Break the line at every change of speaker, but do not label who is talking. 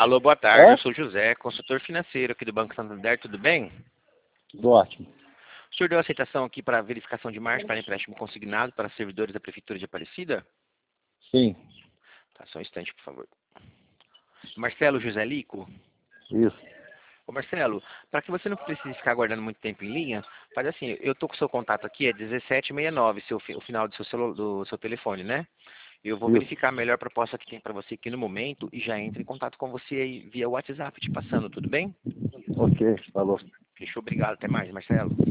Alô, boa tarde.
É?
Eu sou José, consultor financeiro aqui do Banco Santander. Tudo bem?
Tudo ótimo.
O senhor deu aceitação aqui para verificação de margem para empréstimo consignado para servidores da Prefeitura de Aparecida?
Sim,
Tá, só um instante, por favor. Marcelo José Lico?
isso.
Ô, Marcelo, para que você não precise ficar aguardando muito tempo em linha, faz assim, eu tô com o seu contato aqui, é 1769, o final do seu telefone, né? Eu vou
Isso.
verificar a melhor proposta que tem para você aqui no momento e já entro em contato com você aí via WhatsApp te passando, tudo bem?
Ok, falou.
Fechou, obrigado. Até mais, Marcelo.